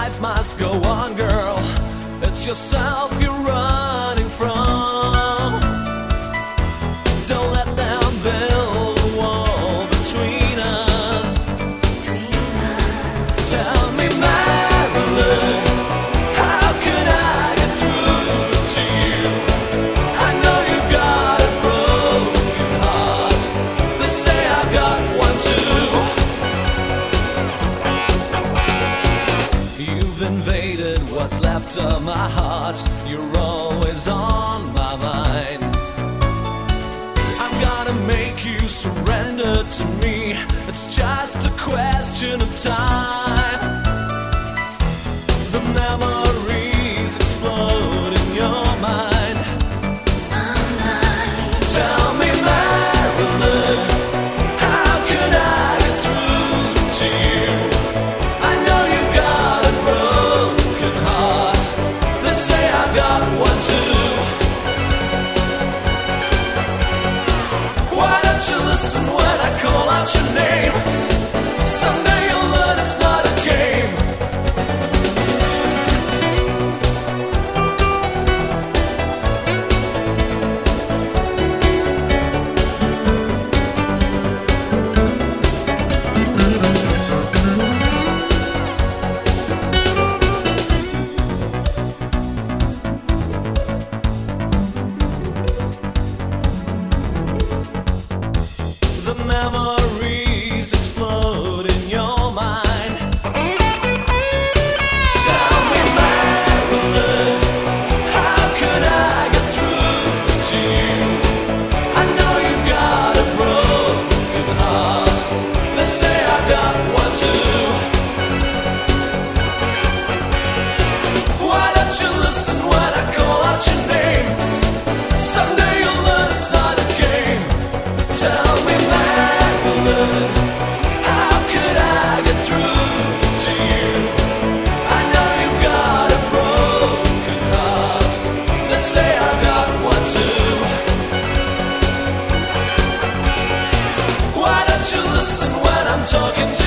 life must go on, girl. It's yourself you're running from. Don't let them build a wall between us. Tell me, Marilyn, how could I get through to you? I know you've got a broken heart. They say I've got one too. You've invaded what's left of my heart. You're always on my mind. I'm gonna make you surrender to me. It's just a question of time. The memories explode in your mind. Tell me, Marilyn, how could I get through to you? I know you've got a broken heart. They say I've got one too. Why don't you listen when I call out your name? Someday you'll learn it's not a game. The memories explode in your mind. Tell me, Marilyn, how could I get through to you? I know you've got a broken heart. They say I've got one too. Why don't you listen when I call out your name? Someday you'll learn it's not a game. Tell me, Marilyn, how could I get through to you? I know you've got a broken heart. They say I've got one too. Why don't you listen when I'm talking